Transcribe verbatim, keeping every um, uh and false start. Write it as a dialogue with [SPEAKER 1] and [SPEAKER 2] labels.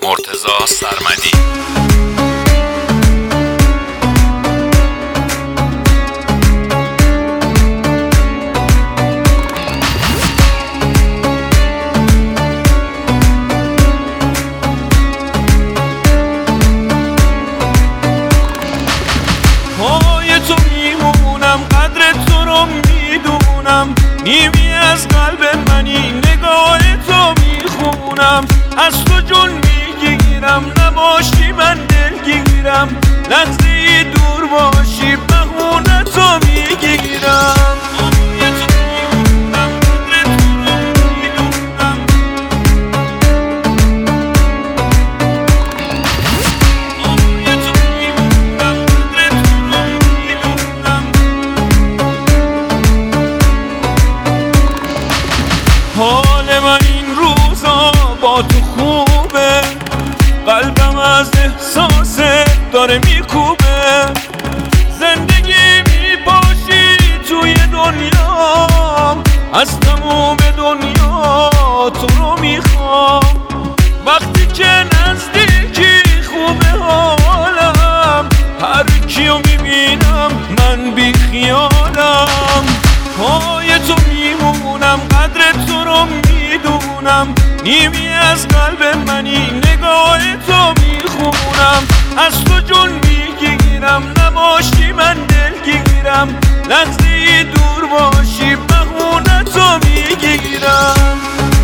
[SPEAKER 1] مرتضی سرمدی.
[SPEAKER 2] پای تو میمونم، قدر تو رو میدونم، نیمی از قلب منی، نگاه تو میخونم. از تو جون میگیرم، نباشی من دلگیرم، لحظه دور باشی بهونه تو میگیرم. حال من این روزا با تو خوبه، قلبم از احساس داره میکوبه. زندگی میباشی توی دنیا، از تموم دنیا تو رو میخوام. وقتی که نزدیکی خوبه حالم، هر کیو میبینم من بی خیالم. پای تو میمونم، قدر تو رو میدونم، نیمی از قلب منی، نگاه تو میخونم. از تو جون میگیرم، نباشی من دلگیرم، لحظه دور باشی بهونه تو میگیرم.